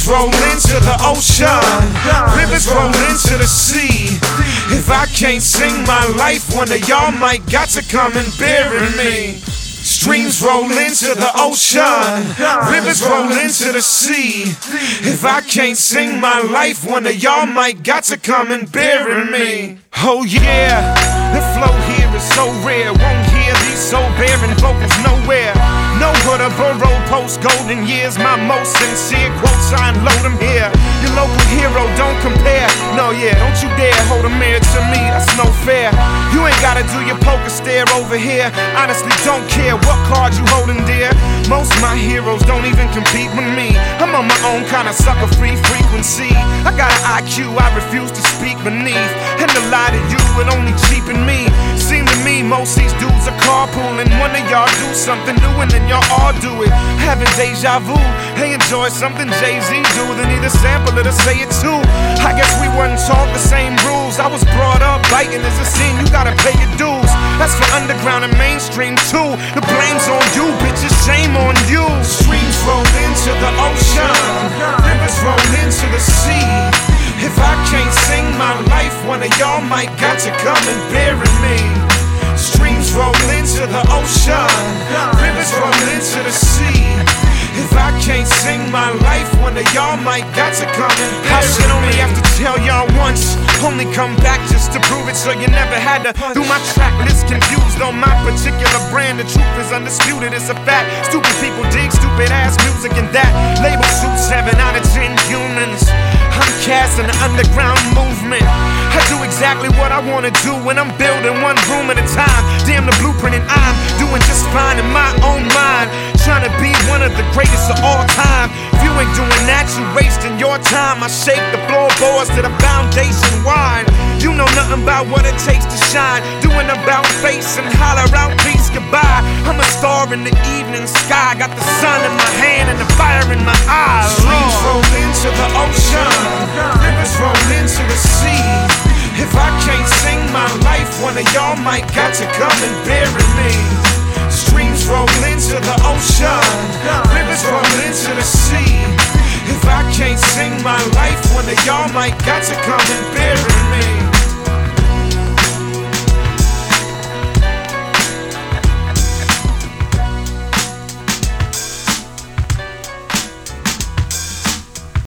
Streams roll into the ocean, rivers roll into the sea. If I can't sing my life, one of y'all might got to come and bury me. Streams roll into the ocean, rivers roll into the sea. If I can't sing my life, one of y'all might got to come and bury me. Oh yeah, the flow here is so rare. Won't hear these soul bearing vocals nowhere. No hood or borough post golden years. My most sincere quotes, I unload them here. Your local hero, don't compare. No, yeah, don't you dare hold a mirror to me, that's no fair. You ain't gotta do your poker stare over here. Honestly, don't care what card you holding, dear. Most my heroes don't even compete with me. I'm on my own kind of sucker-free frequency. I got an IQ I refuse to speak beneath, and to lie to you would only cheapen me. Seem to me most these dudes are carpooling. One of y'all do something new and then y'all all do it. Having deja vu, they enjoy something Jay-Z do, then either sample it or say it too. I guess we wasn't taught the same rules. I was brought up biting is a sin, you gotta pay your dues. That's for underground and mainstream too. The blame's on you, bitches, shame on you. Streams roll into the ocean, rivers roll into the sea. If I can't sing my life, one of y'all might got to come and bury me. Streams roll into the ocean, rivers roll into the sea. If I can't sing my life, one of y'all might got to come and bury me. I should only have to tell y'all once, only come back just to prove it, so you never had to do my track list confused on my particular brand. The truth is undisputed, it's a fact. Stupid people dig stupid ass music, and that label suits 7 out of 10 humans. I'm casting an underground movement. I do exactly what I wanna do when I'm building one room at a time. Damn the blueprint, and I'm doing just fine in my own mind. Trying to be one of the greatest of all time. If you ain't doing that, you wasting your time. I shake the floorboards to the foundation wide. You know nothing about what it takes to shine. Doing about face and holler out peace goodbye. I'm a star in the evening sky. Got the sun in my hand and the fire in my eyes. Streams roll into the ocean, rivers roll into the sea. If I can't sing my life, one of y'all might got to come and bury me. Streams roll into the ocean, rivers roll into the sea. If I can't sing my life, one of y'all might got to come and bury me.